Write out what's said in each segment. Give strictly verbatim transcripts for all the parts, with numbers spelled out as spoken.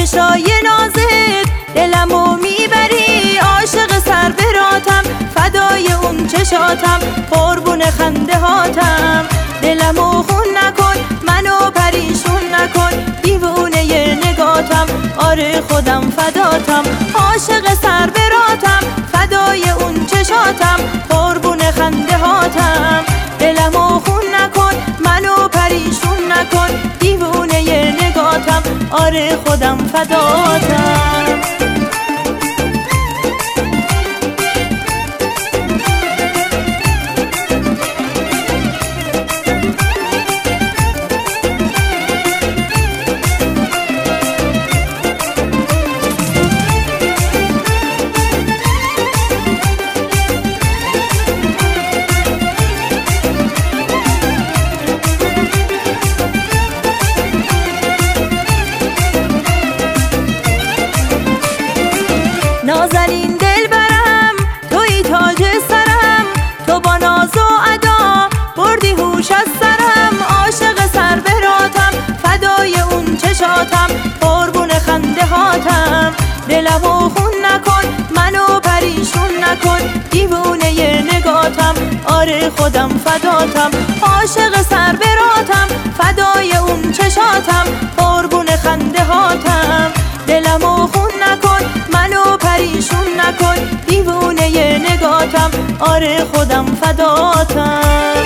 چشای نازت دلمو میبری، عاشق سر براتم فدای اون چشاتم، قربون خنده هاتم. دلمو خون نکن منو پریشون نکن، دیوونه نگاتم آره خودم فداتم. عاشق سر براتم فدای اون چشاتم، قربون خنده هاتم. دلمو خون نکن منو پریشون نکن، دیوونه نگاتم آره خودم فداتم. نازنین دل برم توی تاج سرم، تو با ناز و ادا بردی هوش از سرم. عاشق سر براتم فدای اون چشاتم، قربون خنده هاتم. دلمو خون نکن منو پریشون نکن، دیوونه نگاتم آره خودم فداتم. عاشق سر براتم فدای اون چشاتم، قربون خنده هاتم. دلمو خون نکن منو پریشون نکن، دیوونه نگاتم آره خودم فداتم.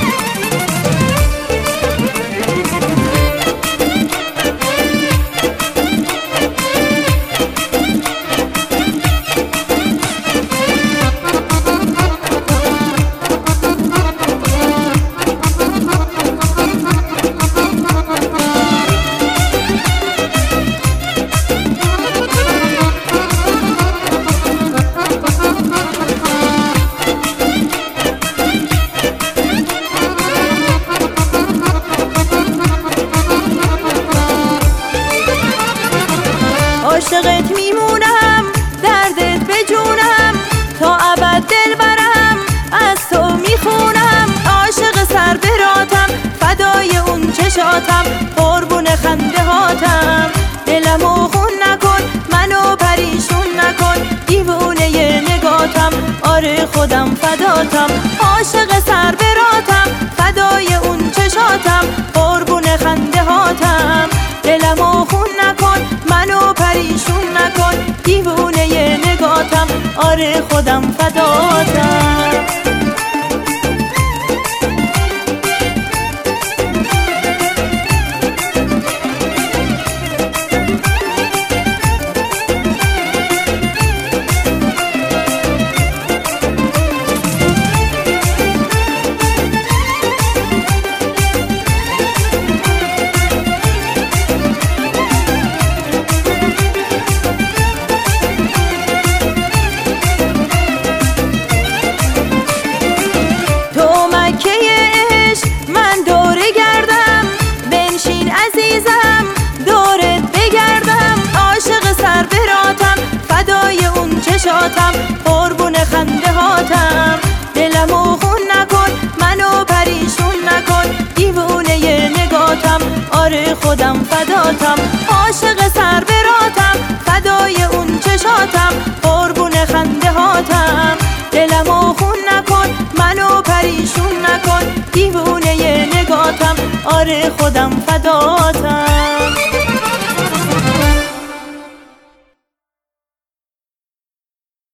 عاشقت میمونم دردت بجونم، تا ابد دل برم از تو میخونم. عاشق سر براتم فدای اون چشاتم، قربون خنده هاتم. دلمو خون نکن منو پریشون نکن، دیوونه نگاتم آره خودم فداتم. عاشق سر براتم فدای اون چشاتم، قربون خنده هاتم. دلمو خون نکن منو پریشون نکن، دیوونه نگاتم آره خودم فداتم. چشاتم قربون خنده هاتم. دلمو خون نکن منو پریشون نکن، دیوونه نگاتم آره خودم فداتم. عاشق سر براتم فدای اون چشاتم، قربون خنده هاتم. دلمو خون نکن منو پریشون نکن، دیوونه نگاتم آره خودم فداتم.